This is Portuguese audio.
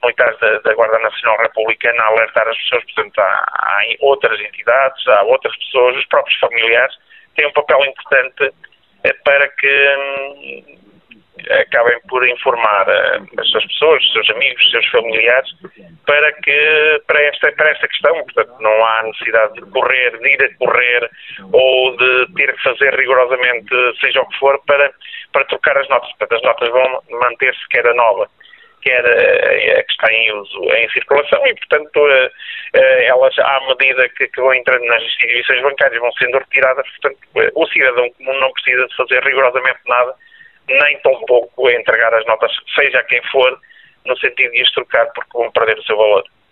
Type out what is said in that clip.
militares da Guarda Nacional Republicana a alertar as pessoas. Portanto, há outras entidades, há outras pessoas, os próprios familiares têm um papel importante para que acabem por informar as suas pessoas, os seus amigos, os seus familiares, para esta questão. Portanto, não há necessidade de ir a correr ou de ter que fazer rigorosamente seja o que for para trocar as notas. Portanto, as notas vão manter-se, quer a nova, quer a que está em uso, em circulação, e, portanto, elas, à medida que vão entrando nas instituições bancárias, vão sendo retiradas. Portanto, o cidadão comum não precisa de fazer rigorosamente nada, nem tão pouco entregar as notas, seja a quem for, no sentido de as trocar, porque vão perder o seu valor.